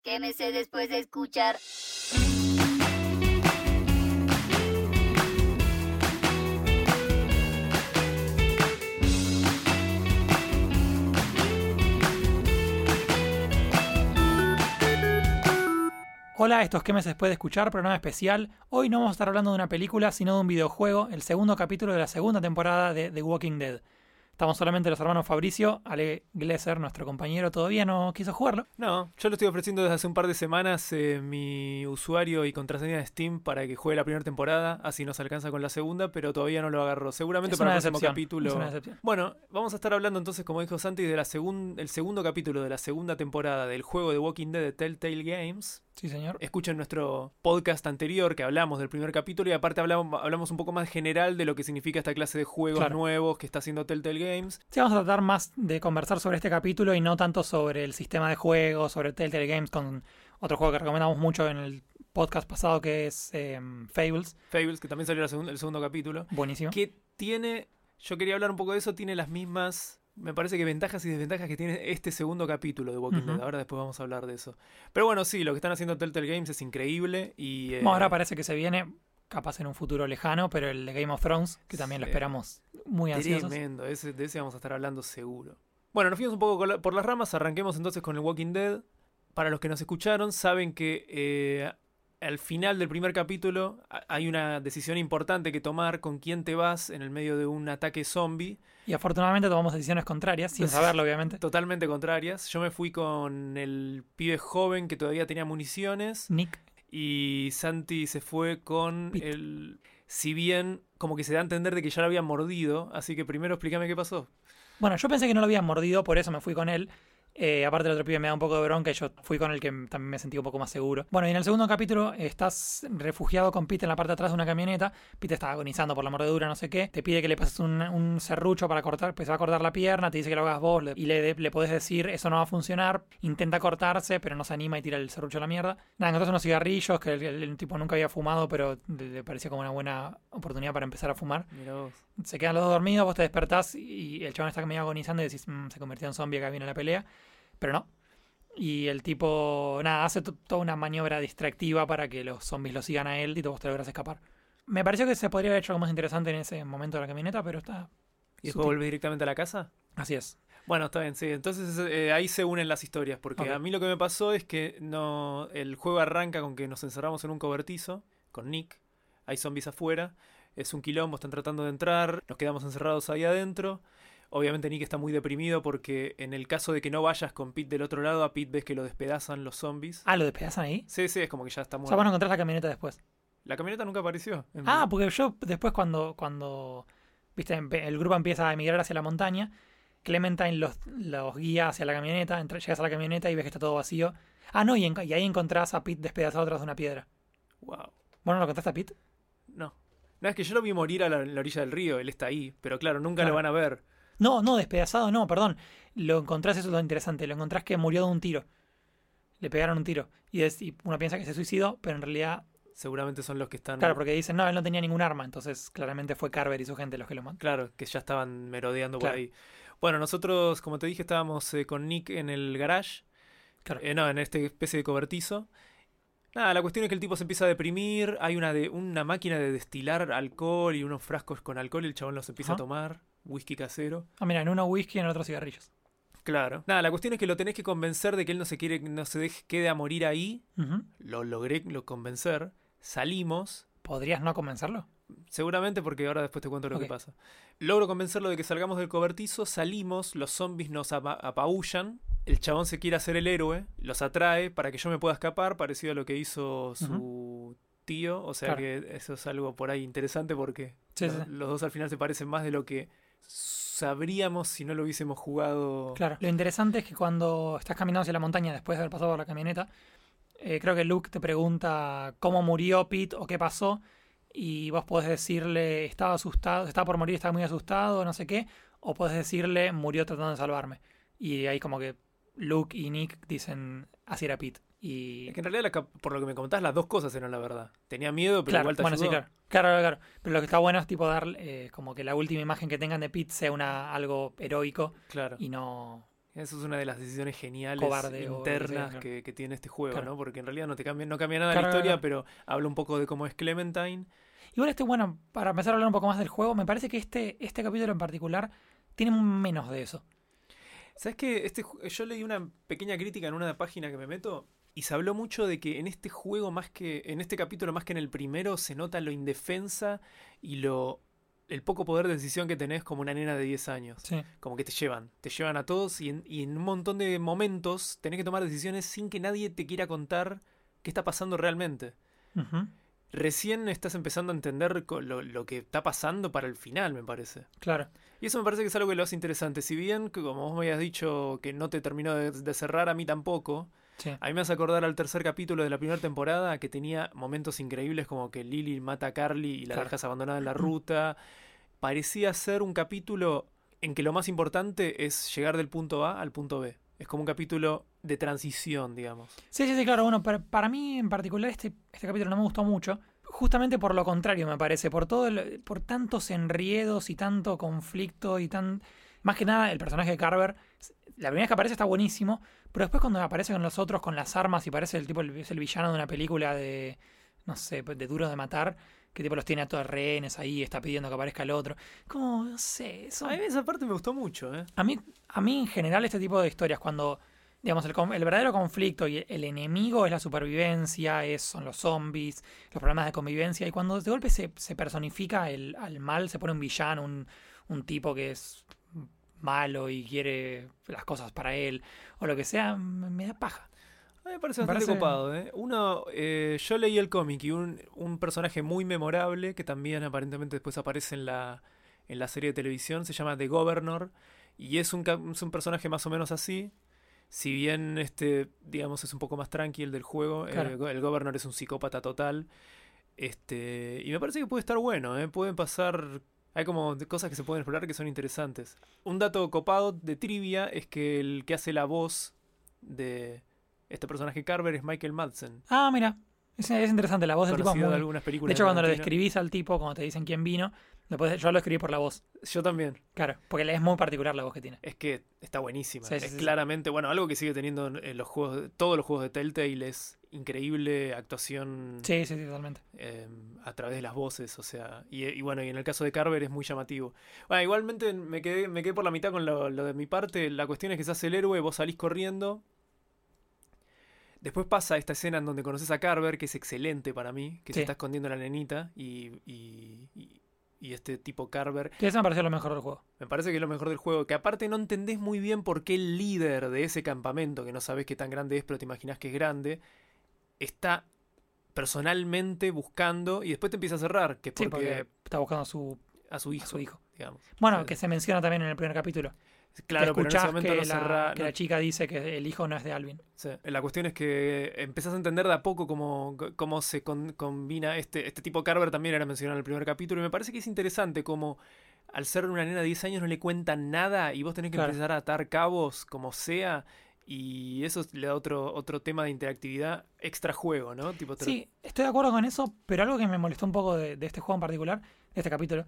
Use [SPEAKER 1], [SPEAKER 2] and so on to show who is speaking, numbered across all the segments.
[SPEAKER 1] Quémese después de escuchar.
[SPEAKER 2] Hola, esto es Quémese después de escuchar, programa especial. Hoy no vamos a estar hablando de una película, sino de un videojuego, el segundo capítulo de la segunda temporada de The Walking Dead. Estamos solamente los hermanos Fabricio. Ale Glesser, nuestro compañero, todavía no quiso jugarlo.
[SPEAKER 3] No, yo lo estoy ofreciendo desde hace un par de semanas mi usuario y contraseña de Steam para que juegue la primera temporada, así nos alcanza con la segunda, pero todavía no lo agarró. Seguramente
[SPEAKER 2] Es
[SPEAKER 3] para
[SPEAKER 2] una
[SPEAKER 3] el próximo
[SPEAKER 2] decepción,
[SPEAKER 3] capítulo.
[SPEAKER 2] es una decepción.
[SPEAKER 3] Bueno, vamos a estar hablando entonces, como dijo Santi, de el segundo capítulo de la segunda temporada del juego de Walking Dead de Telltale Games.
[SPEAKER 2] Sí, señor.
[SPEAKER 3] Escuchen nuestro podcast anterior que hablamos del primer capítulo y aparte hablamos un poco más general de lo que significa esta clase de juegos nuevos que está haciendo Telltale Games.
[SPEAKER 2] Sí, vamos a tratar más de conversar sobre este capítulo y no tanto sobre el sistema de juego, sobre Telltale Games, con otro juego que recomendamos mucho en el podcast pasado que es Fables.
[SPEAKER 3] Fables, que también salió el segundo capítulo.
[SPEAKER 2] Buenísimo.
[SPEAKER 3] Que tiene, yo quería hablar un poco de eso, tiene las mismas... Me parece que ventajas y desventajas que tiene este segundo capítulo de Walking Dead. Ahora después vamos a hablar de eso. Pero bueno, sí, lo que están haciendo Telltale Games es increíble. Y
[SPEAKER 2] ahora parece que se viene, capaz en un futuro lejano, pero el de Game of Thrones, que también lo esperamos muy ansiosos.
[SPEAKER 3] Tremendo, de ese vamos a estar hablando seguro. Bueno, nos fuimos un poco por las ramas. Arranquemos entonces con el Walking Dead. Para los que nos escucharon, saben que al final del primer capítulo hay una decisión importante que tomar con quién te vas en el medio de un ataque zombie.
[SPEAKER 2] Y afortunadamente tomamos decisiones contrarias, sin saberlo obviamente.
[SPEAKER 3] Totalmente contrarias. Yo me fui con el pibe joven que todavía tenía municiones.
[SPEAKER 2] Nick.
[SPEAKER 3] Y Santi se fue con
[SPEAKER 2] Pete.
[SPEAKER 3] Si bien como que se da a entender de que ya lo habían mordido. Así que primero explícame qué pasó.
[SPEAKER 2] Bueno, yo pensé que no lo habían mordido, por eso me fui con él. Aparte el otro pibe me da un poco de bronca y yo fui con el que también me sentí un poco más seguro. Bueno, y en el segundo capítulo estás refugiado con Pete en la parte de atrás de una camioneta. Pete está agonizando por la mordedura, no sé qué. Te pide que le pases un serrucho para cortar, pues se va a cortar la pierna, te dice que lo hagas vos y le podés decir eso no va a funcionar. Intenta cortarse, pero no se anima y tira el serrucho a la mierda. Nada, encontrás unos cigarrillos que el tipo nunca había fumado, pero le parecía como una buena oportunidad para empezar a fumar.
[SPEAKER 3] Mirá vos.
[SPEAKER 2] Se quedan los dos dormidos, vos te despertás y el chabón está medio agonizando y decís, se convirtió en zombie, acá viene la pelea. Pero no. Y el tipo, nada, hace toda una maniobra distractiva para que los zombies lo sigan a él y vos te logras escapar. Me pareció que se podría haber hecho algo más interesante en ese momento de la camioneta, pero está...
[SPEAKER 3] ¿Y después volvés directamente a la casa?
[SPEAKER 2] Así es.
[SPEAKER 3] Bueno, está bien, sí. Entonces ahí se unen las historias, porque
[SPEAKER 2] Okay.
[SPEAKER 3] a mí lo que me pasó es que el juego arranca con que nos encerramos en un cobertizo con Nick. Hay zombies afuera, es un quilombo, están tratando de entrar, nos quedamos encerrados ahí adentro. Obviamente Nick está muy deprimido porque en el caso de que no vayas con Pete del otro lado, a Pete ves que lo despedazan los zombies.
[SPEAKER 2] Ah, ¿lo despedazan ahí?
[SPEAKER 3] Sí, es como que ya está
[SPEAKER 2] O
[SPEAKER 3] muerto.
[SPEAKER 2] sea, vos no encontrás la camioneta después.
[SPEAKER 3] La camioneta nunca apareció.
[SPEAKER 2] Porque yo después cuando viste, el grupo empieza a emigrar hacia la montaña, Clementine los guía hacia la camioneta, llegas a la camioneta y ves que está todo vacío. No, y ahí encontrás a Pete despedazado tras de una piedra.
[SPEAKER 3] Wow.
[SPEAKER 2] ¿Vos no lo encontraste a Pete?
[SPEAKER 3] No, es que yo lo vi morir a la orilla del río, él está ahí, pero claro, nunca lo van a ver.
[SPEAKER 2] No, despedazado no, perdón. Lo encontrás, eso es lo interesante, lo encontrás que murió de un tiro. Le pegaron un tiro. Y uno piensa que se suicidó, pero en realidad...
[SPEAKER 3] Seguramente son los que están...
[SPEAKER 2] Claro, porque dicen, no, él no tenía ningún arma, entonces claramente fue Carver y su gente los que lo mataron.
[SPEAKER 3] Claro, que ya estaban merodeando
[SPEAKER 2] Claro.
[SPEAKER 3] por ahí. Bueno, nosotros, como te dije, estábamos con Nick en el garage.
[SPEAKER 2] Claro.
[SPEAKER 3] En este especie de cobertizo. Nada, la cuestión es que el tipo se empieza a deprimir. Hay una máquina de destilar alcohol y unos frascos con alcohol y el chabón los empieza a tomar. Whisky casero.
[SPEAKER 2] Mira, en uno whisky y en otro cigarrillos.
[SPEAKER 3] Claro. Nada, la cuestión es que lo tenés que convencer de que él no se quede a morir ahí.
[SPEAKER 2] Uh-huh.
[SPEAKER 3] Lo logré convencer. Salimos.
[SPEAKER 2] ¿Podrías no convencerlo?
[SPEAKER 3] Seguramente, porque ahora después te cuento lo que pasa. Logro convencerlo de que salgamos del cobertizo, salimos, los zombies nos apabullan, el chabón se quiere hacer el héroe, los atrae para que yo me pueda escapar, parecido a lo que hizo su tío, o sea que eso es algo por ahí interesante porque los dos al final se parecen más de lo que sabríamos si no lo hubiésemos jugado.
[SPEAKER 2] Claro, lo interesante es que cuando estás caminando hacia la montaña después de haber pasado por la camioneta, creo que Luke te pregunta cómo murió Pete o qué pasó. Y vos podés decirle, estaba asustado, estaba por morir, estaba muy asustado, no sé qué. O podés decirle, murió tratando de salvarme. Y ahí como que Luke y Nick dicen, así era Pete. Y...
[SPEAKER 3] Es que en realidad, por lo que me contás, las dos cosas eran la verdad. Tenía miedo, pero igual te ayudó.
[SPEAKER 2] Sí, claro. Pero lo que está bueno es tipo dar como que la última imagen que tengan de Pete sea algo heroico.
[SPEAKER 3] Claro.
[SPEAKER 2] Y no
[SPEAKER 3] Esa es una de las decisiones geniales
[SPEAKER 2] Cobarde
[SPEAKER 3] internas
[SPEAKER 2] o
[SPEAKER 3] que tiene este juego,
[SPEAKER 2] claro.
[SPEAKER 3] ¿no? Porque en realidad no cambia nada
[SPEAKER 2] Claro,
[SPEAKER 3] la historia,
[SPEAKER 2] claro.
[SPEAKER 3] pero habla un poco de cómo es Clementine.
[SPEAKER 2] Igual bueno, para empezar a hablar un poco más del juego, me parece que este capítulo en particular tiene menos de eso.
[SPEAKER 3] ¿Sabes qué? Yo leí una pequeña crítica en una página que me meto y se habló mucho de que en este juego, en este capítulo más que en el primero, se nota lo indefensa y el poco poder de decisión que tenés como una nena de 10 años.
[SPEAKER 2] Sí.
[SPEAKER 3] Como que te llevan a todos y en un montón de momentos tenés que tomar decisiones sin que nadie te quiera contar qué está pasando realmente.
[SPEAKER 2] Uh-huh.
[SPEAKER 3] Recién estás empezando a entender lo que está pasando para el final, me parece.
[SPEAKER 2] Claro.
[SPEAKER 3] Y eso me parece que es algo que lo hace interesante. Si bien, como vos me habías dicho, que no te terminó de cerrar, a mí tampoco.
[SPEAKER 2] Sí.
[SPEAKER 3] A mí me hace acordar al tercer capítulo de la primera temporada, que tenía momentos increíbles como que Lily mata a Carly y la
[SPEAKER 2] Claro.
[SPEAKER 3] dejas abandonada en la ruta. Parecía ser un capítulo en que lo más importante es llegar del punto A al punto B. Es como un capítulo de transición, digamos.
[SPEAKER 2] Sí, claro. Bueno, para mí en particular este capítulo no me gustó mucho. Justamente por lo contrario, me parece. Por por tantos enriedos y tanto conflicto y más que nada, el personaje de Carver, la primera vez que aparece está buenísimo, pero después cuando aparece con los otros, con las armas y parece es el villano de una película de, no sé, de Duro de Matar, que tipo los tiene a todos rehenes ahí, está pidiendo que aparezca el otro. Como, no sé, eso...
[SPEAKER 3] A mí esa parte me gustó mucho, ¿eh?
[SPEAKER 2] A mí en general este tipo de historias, cuando, digamos, el verdadero conflicto y el enemigo es la supervivencia, son los zombies, los problemas de convivencia, y cuando de golpe se personifica al mal, se pone un villano, un tipo que es malo y quiere las cosas para él, o lo que sea, me da paja.
[SPEAKER 3] A mí me parece bastante copado, ¿eh? Yo leí el cómic y un personaje muy memorable que también aparentemente después aparece en la serie de televisión, se llama The Governor, y es un personaje más o menos así. Si bien digamos, es un poco más tranqui el del juego,
[SPEAKER 2] Claro.
[SPEAKER 3] el Governor es un psicópata total. Y me parece que puede estar bueno, ¿eh? Pueden pasar... Hay como cosas que se pueden explorar que son interesantes. Un dato copado de trivia es que el que hace la voz de este personaje Carver es Michael Madsen.
[SPEAKER 2] Ah, mira, es interesante, la voz del tipo es
[SPEAKER 3] Conocido de
[SPEAKER 2] muy...
[SPEAKER 3] algunas películas
[SPEAKER 2] De hecho, cuando lo
[SPEAKER 3] Tarantino.
[SPEAKER 2] describís al tipo, cuando te dicen quién vino, yo lo escribí por la voz.
[SPEAKER 3] Yo también.
[SPEAKER 2] Claro, porque es muy particular la voz que tiene.
[SPEAKER 3] Es que está buenísima.
[SPEAKER 2] Sí,
[SPEAKER 3] es
[SPEAKER 2] sí.
[SPEAKER 3] claramente, bueno, algo que sigue teniendo en los juegos, todos los juegos de Telltale es increíble actuación
[SPEAKER 2] Sí, totalmente.
[SPEAKER 3] a través de las voces, o sea, y bueno, y en el caso de Carver es muy llamativo. Bueno, igualmente me quedé por la mitad con lo de mi parte. La cuestión es que se hace el héroe, vos salís corriendo. Después pasa esta escena en donde conoces a Carver, que es excelente para mí, que se está escondiendo la nenita, y este tipo Carver...
[SPEAKER 2] Sí, eso me pareció lo mejor del juego.
[SPEAKER 3] Me parece que es lo mejor del juego, que aparte no entendés muy bien por qué el líder de ese campamento, que no sabés qué tan grande es, pero te imaginás que es grande, está personalmente buscando, y después te empieza a cerrar, que es
[SPEAKER 2] porque está buscando
[SPEAKER 3] a su hijo.
[SPEAKER 2] Digamos. Bueno, que se menciona también en el primer capítulo.
[SPEAKER 3] Claro,
[SPEAKER 2] que escuchás
[SPEAKER 3] pero en ese momento
[SPEAKER 2] que la chica dice que el hijo no es de Alvin.
[SPEAKER 3] Sí. La cuestión es que empezás a entender de a poco cómo se combina este tipo Carver. También era mencionado en el primer capítulo, y me parece que es interesante cómo al ser una nena de 10 años no le cuentan nada y vos tenés que empezar a atar cabos como sea, y eso le da otro tema de interactividad extra juego, ¿no?
[SPEAKER 2] Sí, estoy de acuerdo con eso, pero algo que me molestó un poco de este juego en particular, de este capítulo,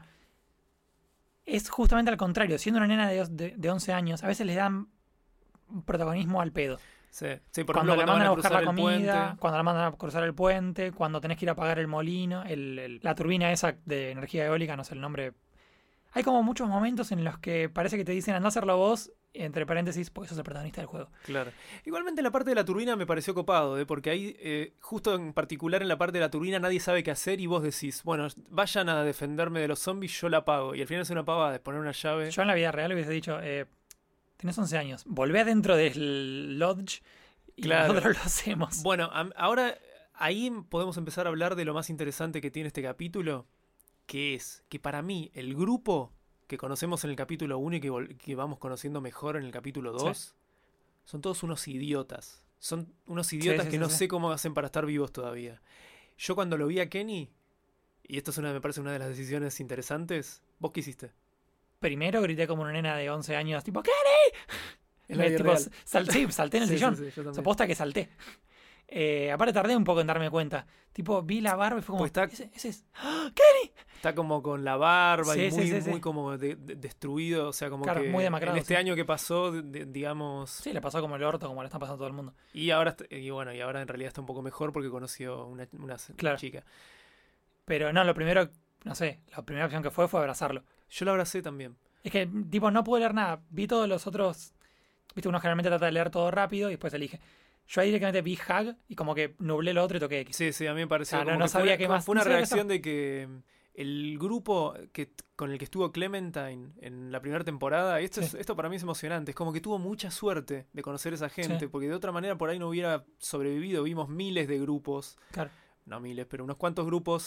[SPEAKER 2] es justamente al contrario. Siendo una nena de 11 años, a veces le dan protagonismo al pedo.
[SPEAKER 3] Sí, por
[SPEAKER 2] cuando
[SPEAKER 3] ejemplo,
[SPEAKER 2] la mandan a buscar la comida,
[SPEAKER 3] puente.
[SPEAKER 2] cuando la mandan a cruzar el puente, cuando tenés que ir a apagar el molino, la turbina esa de energía eólica, no sé el nombre. Hay como muchos momentos en los que parece que te dicen anda a hacerlo vos, entre paréntesis, porque sos el protagonista del juego.
[SPEAKER 3] Claro. Igualmente la parte de la turbina me pareció copado, porque ahí, justo en particular en la parte de la turbina, nadie sabe qué hacer y vos decís, bueno, vayan a defenderme de los zombies, yo la apago. Y al final es una pavada de poner una llave.
[SPEAKER 2] Yo en la vida real hubiese dicho, tenés 11 años, volvé adentro del lodge y nosotros lo hacemos.
[SPEAKER 3] Bueno, ahora ahí podemos empezar a hablar de lo más interesante que tiene este capítulo, que es que para mí el grupo que conocemos en el capítulo 1 y que vamos conociendo mejor en el capítulo 2, son todos unos idiotas. Son unos idiotas que no sé cómo hacen para estar vivos todavía. Yo cuando lo vi a Kenny, y esto me parece una de las decisiones interesantes, ¿vos qué hiciste?
[SPEAKER 2] Primero grité como una nena de 11 años, tipo, ¡Kenny! Salté en el sillón. Suposta que salté. Aparte tardé un poco en darme cuenta. Tipo, vi la barba y fue como...
[SPEAKER 3] Pues está-
[SPEAKER 2] ese es... ¡Ah! ¡Kenny!
[SPEAKER 3] Está como con la barba
[SPEAKER 2] Sí,
[SPEAKER 3] y muy,
[SPEAKER 2] sí.
[SPEAKER 3] muy como destruido. O sea, como
[SPEAKER 2] Claro,
[SPEAKER 3] que
[SPEAKER 2] muy demacrado,
[SPEAKER 3] en este
[SPEAKER 2] sí.
[SPEAKER 3] año que pasó, digamos...
[SPEAKER 2] Sí, le pasó como el orto, como le están pasando a todo el mundo.
[SPEAKER 3] Y ahora, y ahora en realidad está un poco mejor porque conoció una
[SPEAKER 2] Claro.
[SPEAKER 3] chica.
[SPEAKER 2] Pero no, lo primero, no sé, la primera opción que fue abrazarlo.
[SPEAKER 3] Yo la abracé también.
[SPEAKER 2] Es que, tipo, no pude leer nada. Vi todos los otros... Viste, uno generalmente trata de leer todo rápido y después elige. Yo ahí directamente vi Hug y como que nublé lo otro y toqué X.
[SPEAKER 3] Sí, a mí me pareció.
[SPEAKER 2] Ah, no,
[SPEAKER 3] como
[SPEAKER 2] no
[SPEAKER 3] que
[SPEAKER 2] sabía qué más.
[SPEAKER 3] Fue una
[SPEAKER 2] No sabía qué
[SPEAKER 3] reacción de que el grupo con el que estuvo Clementine en la primera temporada, y
[SPEAKER 2] Sí.
[SPEAKER 3] esto para mí es emocionante, es como que tuvo mucha suerte de conocer a esa gente,
[SPEAKER 2] Sí.
[SPEAKER 3] porque de otra manera por ahí no hubiera sobrevivido. Vimos miles de grupos,
[SPEAKER 2] Claro.
[SPEAKER 3] no miles, pero unos cuantos grupos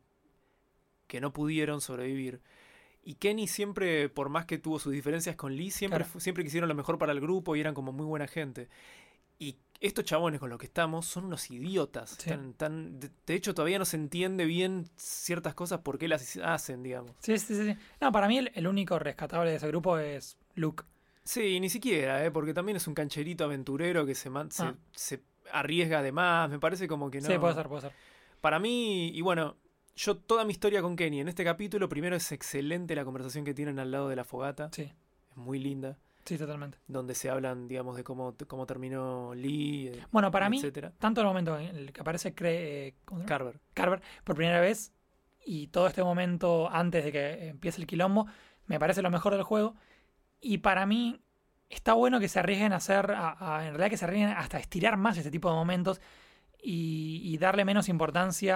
[SPEAKER 3] que no pudieron sobrevivir. Y Kenny siempre, por más que tuvo sus diferencias con Lee, siempre,
[SPEAKER 2] Claro.
[SPEAKER 3] siempre quisieron lo mejor para el grupo y eran como muy buena gente. Y estos chabones con los que estamos son unos idiotas.
[SPEAKER 2] Sí.
[SPEAKER 3] De hecho, todavía no se entiende bien ciertas cosas por qué las hacen, digamos.
[SPEAKER 2] Sí. No, para mí el único rescatable de ese grupo es Luke.
[SPEAKER 3] Sí, ni siquiera, porque también es un cancherito aventurero que
[SPEAKER 2] Ah.
[SPEAKER 3] se arriesga de más. Me parece como que no.
[SPEAKER 2] Sí, puede ser.
[SPEAKER 3] Para mí, y bueno, yo toda mi historia con Kenny en este capítulo, primero es excelente la conversación que tienen al lado de la fogata.
[SPEAKER 2] Sí,
[SPEAKER 3] Es muy linda.
[SPEAKER 2] sí, totalmente.
[SPEAKER 3] Donde se hablan, digamos, de cómo terminó Lee,
[SPEAKER 2] Bueno, para mí,
[SPEAKER 3] etcétera.
[SPEAKER 2] tanto el momento en el que aparece ¿cómo se llama?
[SPEAKER 3] Carver.
[SPEAKER 2] Carver por primera vez y todo este momento antes de que empiece el quilombo, me parece lo mejor del juego. Y para mí está bueno que se arriesguen a hacer, en realidad que se arriesguen hasta estirar más este tipo de momentos y darle menos importancia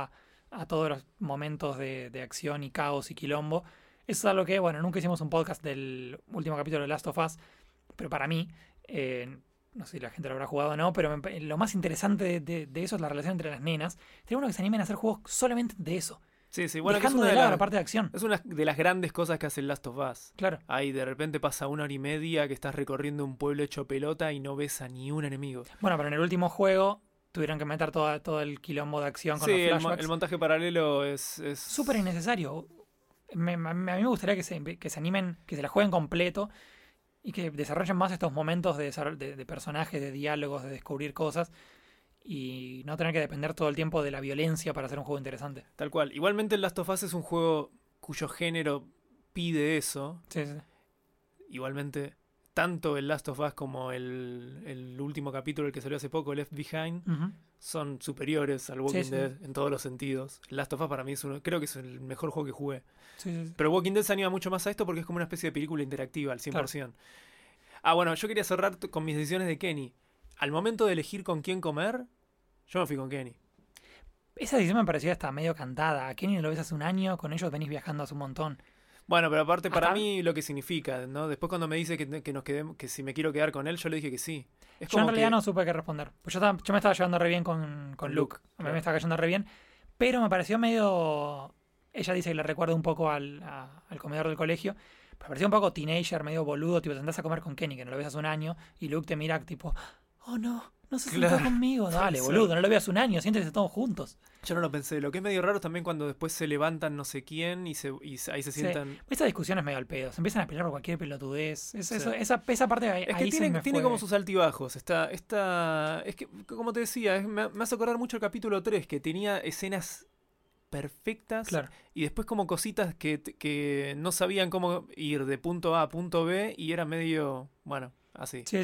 [SPEAKER 2] a todos los momentos de acción y caos y quilombo. Eso es algo que, bueno, nunca hicimos un podcast del último capítulo de Last of Us, pero para mí, no sé si la gente lo habrá jugado o no, pero lo más interesante de eso es la relación entre las nenas. Sería bueno que se animen a hacer juegos solamente de eso,
[SPEAKER 3] Sí, bueno, que es
[SPEAKER 2] dejando
[SPEAKER 3] una
[SPEAKER 2] de
[SPEAKER 3] de
[SPEAKER 2] lado
[SPEAKER 3] las,
[SPEAKER 2] la parte de acción.
[SPEAKER 3] es una de las grandes cosas que hace el Last of Us.
[SPEAKER 2] Claro,
[SPEAKER 3] Ahí de repente pasa 1 hora y media que estás recorriendo un pueblo hecho pelota y no ves a ni un enemigo.
[SPEAKER 2] bueno, pero en el último juego tuvieron que meter todo el quilombo de acción con
[SPEAKER 3] Sí,
[SPEAKER 2] los
[SPEAKER 3] el
[SPEAKER 2] flashbacks.
[SPEAKER 3] montaje paralelo es
[SPEAKER 2] Súper innecesario. A mí me gustaría que se animen, que se la jueguen completo y que desarrollen más estos momentos de personajes, de diálogos, de descubrir cosas y no tener que depender todo el tiempo de la violencia para hacer un juego interesante.
[SPEAKER 3] Tal cual. Igualmente el Last of Us es un juego cuyo género pide eso.
[SPEAKER 2] Sí.
[SPEAKER 3] Igualmente, tanto el Last of Us como el último capítulo, el que salió hace poco, Left Behind,
[SPEAKER 2] Ujú.
[SPEAKER 3] son superiores al Walking
[SPEAKER 2] Sí.
[SPEAKER 3] Dead en todos los sentidos. El Last of Us para mí creo que es el mejor juego que jugué.
[SPEAKER 2] Sí.
[SPEAKER 3] Pero Walking Dead se anima mucho más a esto porque es como una especie de película interactiva al 100%. Ah, bueno, yo quería cerrar con mis decisiones de Kenny. Al momento de elegir con quién comer, yo me fui con Kenny.
[SPEAKER 2] Esa decisión me pareció hasta medio cantada. A Kenny lo ves hace un año, con ellos venís viajando hace un montón.
[SPEAKER 3] Bueno, pero aparte para
[SPEAKER 2] Ajá.
[SPEAKER 3] mí lo que significa, ¿no? Después cuando me dice que nos quedemos, que si me quiero quedar con él, yo le dije que sí. Es
[SPEAKER 2] Yo en
[SPEAKER 3] como
[SPEAKER 2] realidad
[SPEAKER 3] que-
[SPEAKER 2] no supe qué responder. Pues yo me estaba llevando re bien con Luke.
[SPEAKER 3] Luke,
[SPEAKER 2] A mí
[SPEAKER 3] claro.
[SPEAKER 2] me estaba cayendo re bien. Pero me pareció medio... Ella dice que le recuerda un poco al comedor del colegio. Me pareció un poco teenager, medio boludo. Tipo, te andás a comer con Kenny, que no lo ves hace un año. Y Luke te mira tipo... Oh, no se sentó
[SPEAKER 3] Claro.
[SPEAKER 2] conmigo. Dale,
[SPEAKER 3] Sí.
[SPEAKER 2] boludo, no lo veas hace un año. Siéntense todos juntos.
[SPEAKER 3] Yo no lo pensé. Lo que es medio raro es también cuando después se levantan no sé quién y ahí se
[SPEAKER 2] Sí.
[SPEAKER 3] sientan...
[SPEAKER 2] Esta discusión es medio al pedo. Se empiezan a pelear por cualquier pelotudez.
[SPEAKER 3] Sí.
[SPEAKER 2] Esa parte ahí,
[SPEAKER 3] Es que
[SPEAKER 2] ahí se me
[SPEAKER 3] tiene
[SPEAKER 2] fue.
[SPEAKER 3] como sus altibajos. Es que, como te decía, me hace acordar mucho el capítulo 3, que tenía escenas perfectas
[SPEAKER 2] Claro.
[SPEAKER 3] y después como cositas que no sabían cómo ir de punto A a punto B y era medio, bueno, así.
[SPEAKER 2] Sí.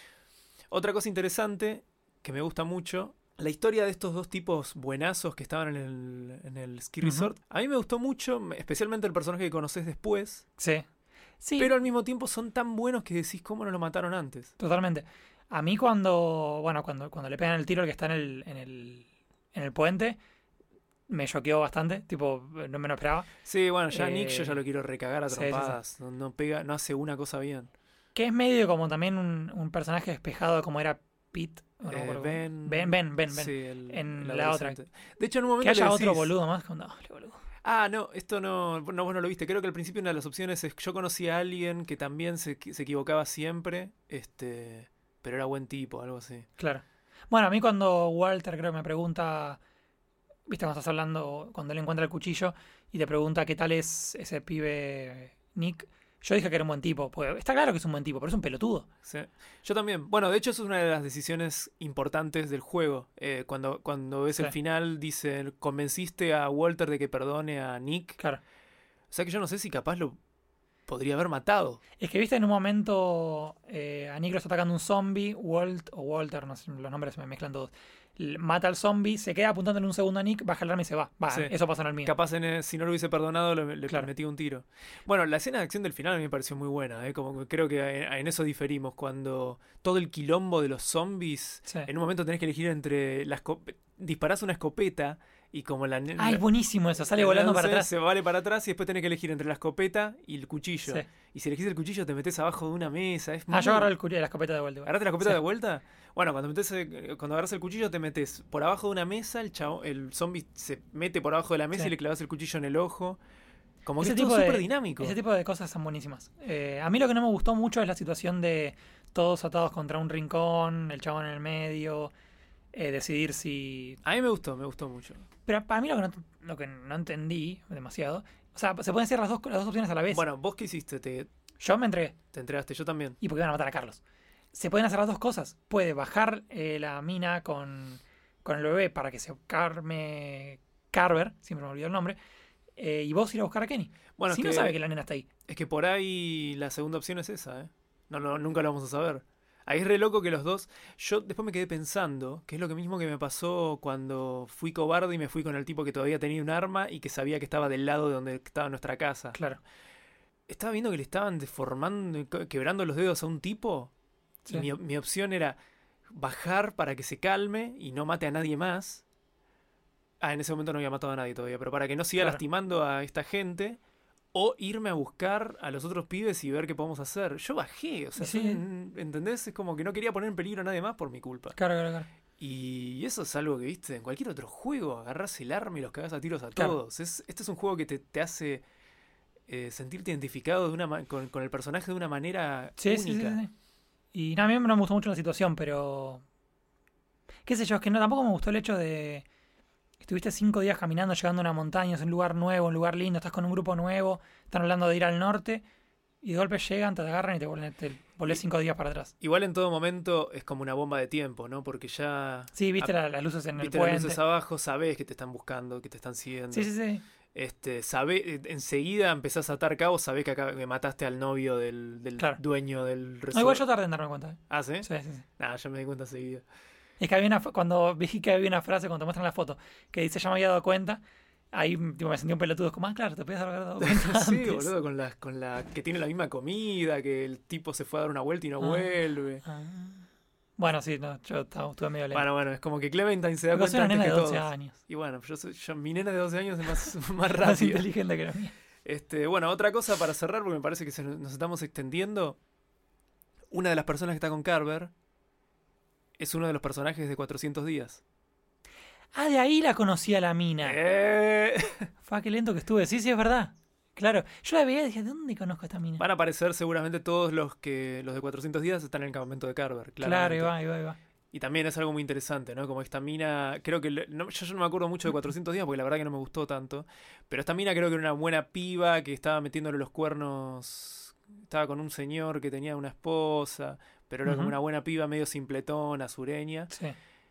[SPEAKER 3] Otra cosa interesante que me gusta mucho, la historia de estos dos tipos buenazos que estaban en el ski
[SPEAKER 2] Ujú.
[SPEAKER 3] resort. A mí me gustó mucho, especialmente el personaje que conoces después,
[SPEAKER 2] Sí.
[SPEAKER 3] pero al mismo tiempo son tan buenos que decís cómo no lo mataron antes.
[SPEAKER 2] Totalmente. A mí cuando le pegan el tiro al que está en el puente, me choqueó bastante. Tipo, no me lo esperaba.
[SPEAKER 3] Sí, bueno, ya Nick yo
[SPEAKER 2] Eh,
[SPEAKER 3] ya lo quiero recagar a
[SPEAKER 2] sí,
[SPEAKER 3] trompadas. No pega, no hace una cosa bien.
[SPEAKER 2] Que es medio como también un personaje despejado como era Pete. No me acuerdo.
[SPEAKER 3] Ben.
[SPEAKER 2] Ben.
[SPEAKER 3] Sí,
[SPEAKER 2] En
[SPEAKER 3] el
[SPEAKER 2] la otra.
[SPEAKER 3] adolescente. De hecho, en un momento
[SPEAKER 2] Que haya
[SPEAKER 3] le
[SPEAKER 2] otro
[SPEAKER 3] decís,
[SPEAKER 2] boludo más. Dale, boludo.
[SPEAKER 3] Ah, no, esto no, vos no lo viste. Creo que al principio una de las opciones es yo conocí a alguien que también se equivocaba siempre, pero era buen tipo, algo así.
[SPEAKER 2] Claro. Bueno, a mí cuando Walter creo que me pregunta, viste, cuando estás hablando, cuando él encuentra el cuchillo y te pregunta qué tal es ese pibe Nick, Yo dije que era un buen tipo, porque está claro que es un buen tipo, pero es un pelotudo.
[SPEAKER 3] Sí. Yo también. Bueno, de hecho, eso es una de las decisiones importantes del juego. Cuando ves el final, dice: convenciste a Walter de que perdone a Nick.
[SPEAKER 2] Claro.
[SPEAKER 3] O sea que yo no sé si capaz lo podría haber matado.
[SPEAKER 2] Es que viste en un momento a Nick lo está atacando un zombie, Walter, no sé, los nombres se me mezclan todos. Mata al zombie, se queda apuntando en un segundo a Nick, baja el arma y se va.
[SPEAKER 3] Sí.
[SPEAKER 2] Eso pasa en el mío.
[SPEAKER 3] Capaz si no lo hubiese perdonado le metí un tiro. Bueno, la escena de acción del final a mí me pareció muy buena. Como que creo que en eso diferimos. Cuando todo el quilombo de los zombies, en un momento tenés que elegir entre disparás una escopeta y como la nena...
[SPEAKER 2] Ay, buenísimo eso, sale volando para atrás.
[SPEAKER 3] Se vale para atrás y después tenés que elegir entre la escopeta y el cuchillo.
[SPEAKER 2] Sí.
[SPEAKER 3] Y si elegís el cuchillo te metés abajo de una mesa.
[SPEAKER 2] Yo agarré la escopeta de vuelta.
[SPEAKER 3] ¿Agarraste la escopeta de vuelta? Bueno, cuando agarras el cuchillo te metes por abajo de una mesa, el zombie se mete por abajo de la mesa y le clavas el cuchillo en el ojo. Como que es todo súper dinámico.
[SPEAKER 2] Ese tipo de cosas son buenísimas. A mí lo que no me gustó mucho es la situación de todos atados contra un rincón, el chabón en el medio, decidir si...
[SPEAKER 3] A mí me gustó mucho.
[SPEAKER 2] Pero para mí lo que no entendí demasiado, o sea, se pueden hacer las dos opciones a la vez.
[SPEAKER 3] Bueno, ¿vos qué hiciste?
[SPEAKER 2] Yo me entregué.
[SPEAKER 3] Te entregaste, yo también.
[SPEAKER 2] Y porque iban a matar a Carlos. Se pueden hacer las dos cosas. Puede bajar la mina con el bebé para que se carme Carver, siempre me olvidó el nombre, y vos ir a buscar a Kenny.
[SPEAKER 3] Bueno,
[SPEAKER 2] si no sabe que la nena está ahí.
[SPEAKER 3] Es que por ahí la segunda opción es esa, ¿eh? No, nunca lo vamos a saber. Ahí es re loco que los dos... Yo después me quedé pensando, que es lo mismo que me pasó cuando fui cobarde y me fui con el tipo que todavía tenía un arma y que sabía que estaba del lado de donde estaba nuestra casa.
[SPEAKER 2] Claro.
[SPEAKER 3] Estaba viendo que le estaban deformando, quebrando los dedos a un tipo. Sí. Y mi opción era bajar para que se calme y no mate a nadie más. En ese momento no había matado a nadie todavía, pero para que no siga lastimando a esta gente... O irme a buscar a los otros pibes y ver qué podemos hacer. Yo bajé, o sea, ¿entendés? Es como que no quería poner en peligro a nadie más por mi culpa.
[SPEAKER 2] Claro.
[SPEAKER 3] Y eso es algo que, viste, en cualquier otro juego, agarrás el arma y los cagás a tiros a todos. Este es un juego que te hace sentirte identificado con el personaje de una manera única.
[SPEAKER 2] Sí. Y a mí no me gustó mucho la situación, pero... qué sé yo, es que tampoco me gustó el hecho de... Estuviste 5 días caminando, llegando a una montaña, es un lugar nuevo, un lugar lindo, estás con un grupo nuevo, están hablando de ir al norte, y de golpe llegan, te agarran y te volvés 5 días para atrás.
[SPEAKER 3] Igual en todo momento es como una bomba de tiempo, ¿no? Porque ya...
[SPEAKER 2] Sí, viste las luces en el puente.
[SPEAKER 3] Viste las luces abajo, sabés que te están buscando, que te están siguiendo.
[SPEAKER 2] Sí.
[SPEAKER 3] Enseguida empezás a atar cabos, sabés que acá me mataste al novio del dueño del resort.
[SPEAKER 2] No, igual yo tardé en darme cuenta.
[SPEAKER 3] ¿Ah, sí?
[SPEAKER 2] Sí.
[SPEAKER 3] Nah, yo me di cuenta enseguida.
[SPEAKER 2] Es que cuando vi que había una frase, cuando te muestran la foto, que dice ya me había dado cuenta, ahí me sentí un pelotudo, como, claro, te podías haber dado cuenta
[SPEAKER 3] sí,
[SPEAKER 2] antes.
[SPEAKER 3] Boludo, con la que tiene la misma comida, que el tipo se fue a dar una vuelta y no vuelve.
[SPEAKER 2] Bueno, sí, no, yo estuve medio lento.
[SPEAKER 3] Bueno, es como que Clementine se da
[SPEAKER 2] cuenta
[SPEAKER 3] antes
[SPEAKER 2] nena
[SPEAKER 3] que
[SPEAKER 2] de 12
[SPEAKER 3] todos.
[SPEAKER 2] años.
[SPEAKER 3] Y bueno, mi nena de 12 años es más rápida.
[SPEAKER 2] Más inteligente que la mía.
[SPEAKER 3] Bueno, otra cosa para cerrar, porque me parece que nos estamos extendiendo. Una de las personas que está con Carver es uno de los personajes de 400 días.
[SPEAKER 2] De ahí la conocí a la mina. Qué lento que estuve. Sí, es verdad. Claro. Yo la veía y dije, ¿de dónde conozco a esta mina?
[SPEAKER 3] Van a aparecer seguramente todos los de 400 días están en el campamento de Carver. Claramente.
[SPEAKER 2] Claro, ahí va.
[SPEAKER 3] Y también es algo muy interesante, ¿no? Como esta mina, creo que... yo no me acuerdo mucho de 400 días porque la verdad que no me gustó tanto. Pero esta mina creo que era una buena piba que estaba metiéndole los cuernos... Estaba con un señor que tenía una esposa... Pero era como una buena piba, medio simpletona, sureña.
[SPEAKER 2] Sí.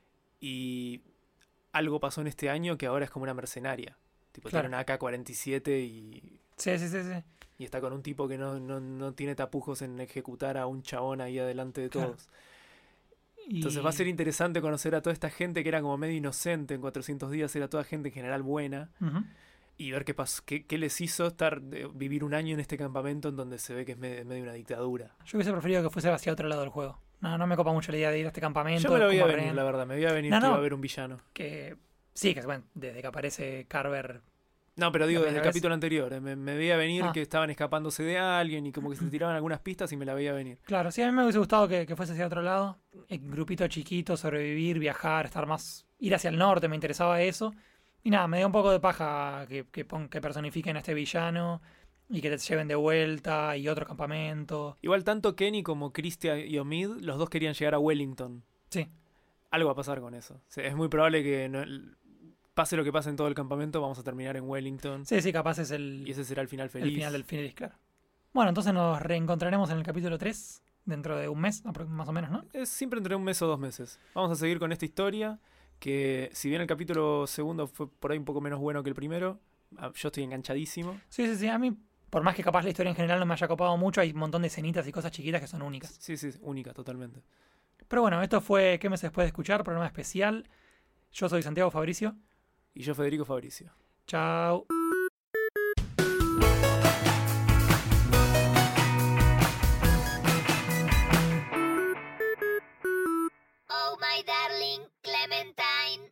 [SPEAKER 3] Y algo pasó en este año que ahora es como una mercenaria. Tipo, tiene una AK-47 y...
[SPEAKER 2] Sí.
[SPEAKER 3] Y está con un tipo que no tiene tapujos en ejecutar a un chabón ahí adelante de todos. Entonces va a ser interesante conocer a toda esta gente que era como medio inocente en 400 días. Era toda gente en general buena. Y ver qué pasó, qué les hizo vivir un año en este campamento en donde se ve que es medio una dictadura.
[SPEAKER 2] Yo hubiese preferido que fuese hacia otro lado del juego. No me copa mucho la idea de ir a este campamento.
[SPEAKER 3] Yo me lo veía venir, la verdad. Me veía venir que iba a haber un villano.
[SPEAKER 2] Sí, bueno, desde que aparece Carver...
[SPEAKER 3] No, pero digo, desde el capítulo anterior. Me veía venir que estaban escapándose de alguien y como que se tiraban algunas pistas y me la veía venir.
[SPEAKER 2] Claro, sí, a mí me hubiese gustado que fuese hacia otro lado. Grupito chiquito, sobrevivir, viajar, estar más... Ir hacia el norte, me interesaba eso. Y nada, me dio un poco de paja que personifiquen a este villano y que te lleven de vuelta y otro campamento.
[SPEAKER 3] Igual tanto Kenny como Christia y Omid, los dos querían llegar a Wellington.
[SPEAKER 2] Sí.
[SPEAKER 3] Algo va a pasar con eso. O sea, es muy probable que pase lo que pase en todo el campamento, vamos a terminar en Wellington.
[SPEAKER 2] Sí, capaz es
[SPEAKER 3] y ese será el final feliz.
[SPEAKER 2] El final del feliz, claro. Bueno, entonces nos reencontraremos en el capítulo 3 dentro de un mes, más o menos, ¿no?
[SPEAKER 3] Es siempre entre un mes o 2 meses. Vamos a seguir con esta historia, que si bien el capítulo segundo fue por ahí un poco menos bueno que el primero, yo estoy enganchadísimo.
[SPEAKER 2] Sí. A mí, por más que capaz la historia en general no me haya copado mucho, hay un montón de escenitas y cosas chiquitas que son únicas.
[SPEAKER 3] Sí, única, totalmente.
[SPEAKER 2] Pero bueno, esto fue ¿Qué meses después de escuchar? Programa especial. Yo soy Santiago Fabricio.
[SPEAKER 3] Y yo, Federico Fabricio.
[SPEAKER 2] Chao.
[SPEAKER 1] Oh, my darling Clementine.